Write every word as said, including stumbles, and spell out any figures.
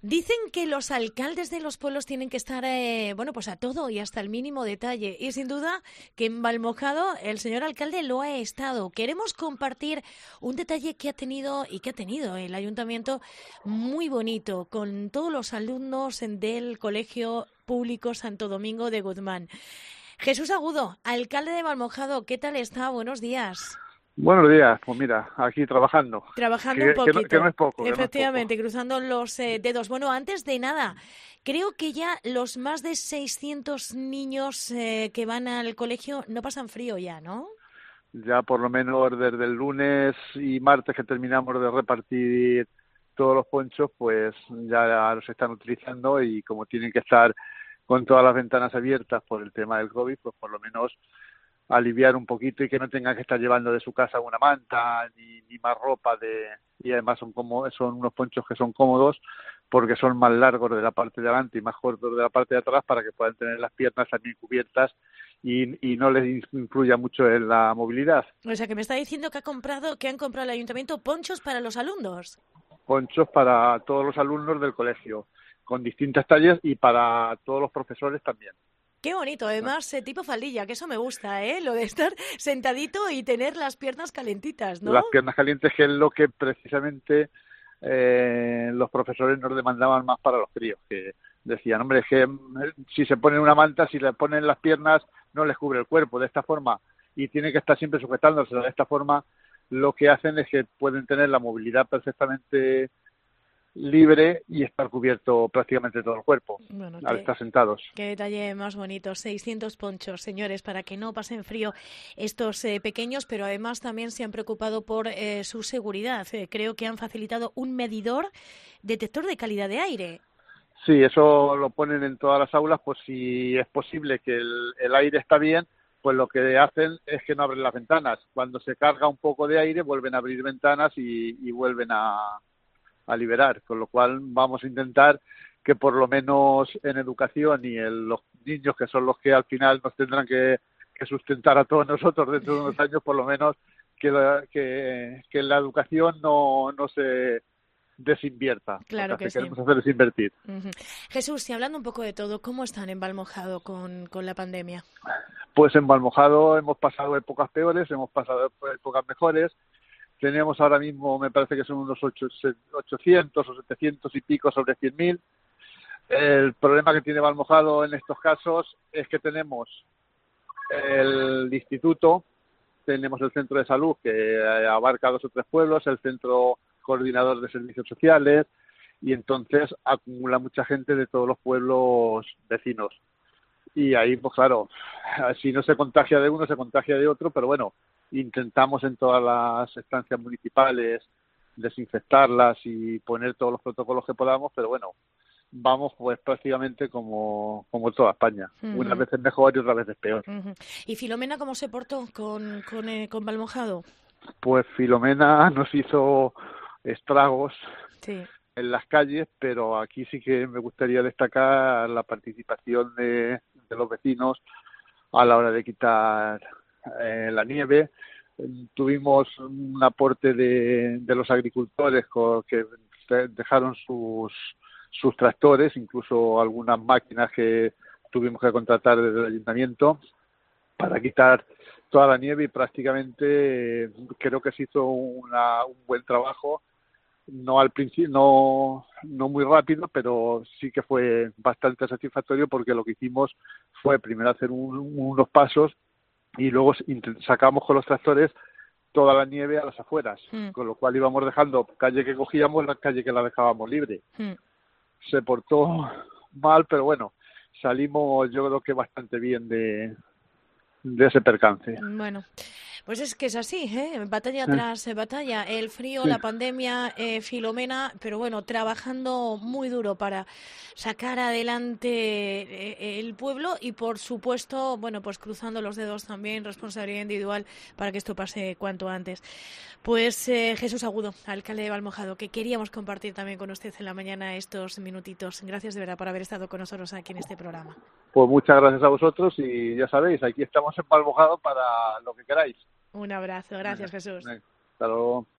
Dicen que los alcaldes de los pueblos tienen que estar, eh, bueno, pues a todo y hasta el mínimo detalle. Y sin duda que en Valmojado el señor alcalde lo ha estado. Queremos compartir un detalle que ha tenido y que ha tenido el ayuntamiento muy bonito con todos los alumnos del Colegio Público Santo Domingo de Guzmán. Jesús Agudo, alcalde de Valmojado, ¿qué tal está? Buenos días. Buenos días, pues mira, aquí trabajando. Trabajando Que, un que, no, poquito. que no es poco. Efectivamente, Que no es cruzando los eh, dedos. Bueno, antes de nada, creo que ya los más de seiscientos niños eh, que van al colegio no pasan frío ya, ¿no? poco. Ya por lo menos desde el lunes y martes que terminamos de repartir todos los ponchos, pues ya los están utilizando y como tienen que estar con todas las ventanas abiertas por el tema del COVID, pues por lo menos aliviar un poquito y que no tengan que estar llevando de su casa una manta ni, ni más ropa de y además son como son unos ponchos que son cómodos porque son más largos de la parte de adelante y más cortos de la parte de atrás para que puedan tener las piernas también cubiertas y, y no les influya mucho en la movilidad. O sea, que me está diciendo que ha comprado, que han comprado el ayuntamiento ponchos para los alumnos. Ponchos para todos los alumnos del colegio con distintas tallas y para todos los profesores también. Qué bonito, además, eh, tipo faldilla, que eso me gusta, ¿eh? Lo de estar sentadito y tener las piernas calentitas, ¿no? Las piernas calientes, que es lo que precisamente eh, los profesores nos demandaban más para los críos, que decían, hombre, es que si se ponen una manta, si le ponen las piernas, no les cubre el cuerpo, de esta forma, y tiene que estar siempre sujetándose, de esta forma, lo que hacen es que pueden tener la movilidad perfectamente libre y estar cubierto prácticamente todo el cuerpo bueno, al qué, estar sentados. Qué detalle más bonito, seiscientos ponchos, señores, para que no pasen frío estos eh, pequeños, pero además también se han preocupado por eh, su seguridad. Eh, creo que han facilitado un medidor detector de calidad de aire. Sí, eso lo ponen en todas las aulas, pues si es posible que el, el aire está bien, pues lo que hacen es que no abren las ventanas. Cuando se carga un poco de aire, vuelven a abrir ventanas y, y vuelven a a liberar, con lo cual vamos a intentar que por lo menos en educación y en los niños, que son los que al final nos tendrán que, que sustentar a todos nosotros dentro de unos años, por lo menos que, la, que, que la educación no, no se desinvierta. Claro Lo que, que que queremos sí. hacer es invertir. Uh-huh. Jesús, y hablando un poco de todo, ¿cómo están en Valmojado con, con la pandemia? Pues en Valmojado hemos pasado épocas peores, hemos pasado épocas mejores. Tenemos ahora mismo, me parece que son unos ochocientos o setecientos y pico sobre cien mil. El problema que tiene Valmojado en estos casos es que tenemos el instituto, tenemos el centro de salud que abarca dos o tres pueblos, el centro coordinador de servicios sociales, y entonces acumula mucha gente de todos los pueblos vecinos. Y ahí, pues claro, si no se contagia de uno, se contagia de otro, pero bueno, intentamos en todas las estancias municipales desinfectarlas y poner todos los protocolos que podamos, pero bueno, vamos pues prácticamente como, como toda España, uh-huh. Unas veces mejor y otras veces peor. Uh-huh. ¿Y Filomena cómo se portó con, con, eh, con Valmojado? Pues Filomena nos hizo estragos sí. en las calles, pero aquí sí que me gustaría destacar la participación de, de los vecinos a la hora de quitar eh, la nieve. Tuvimos un aporte de, de los agricultores con, que dejaron sus, sus tractores, incluso algunas máquinas que tuvimos que contratar desde el ayuntamiento para quitar toda la nieve y prácticamente eh, creo que se hizo una, un buen trabajo. No al principio, no, no muy rápido, pero sí que fue bastante satisfactorio porque lo que hicimos fue primero hacer un, unos pasos y luego sacamos con los tractores toda la nieve a las afueras, mm. con lo cual íbamos dejando calle que cogíamos, la calle que la dejábamos libre. Mm. Se portó mal, pero bueno, salimos yo creo que bastante bien de, de ese percance. Bueno. Pues es que es así, ¿eh? Batalla tras eh, batalla, el frío, sí. La pandemia, eh, Filomena, pero bueno, trabajando muy duro para sacar adelante eh, el pueblo y por supuesto, bueno, pues cruzando los dedos también, responsabilidad individual para que esto pase cuanto antes. Pues eh, Jesús Agudo, alcalde de Valmojado, que queríamos compartir también con usted en la mañana estos minutitos. Gracias de verdad por haber estado con nosotros aquí en este programa. Pues muchas gracias a vosotros y ya sabéis, aquí estamos en Valmojado para lo que queráis. Un abrazo, gracias Jesús. Hasta luego.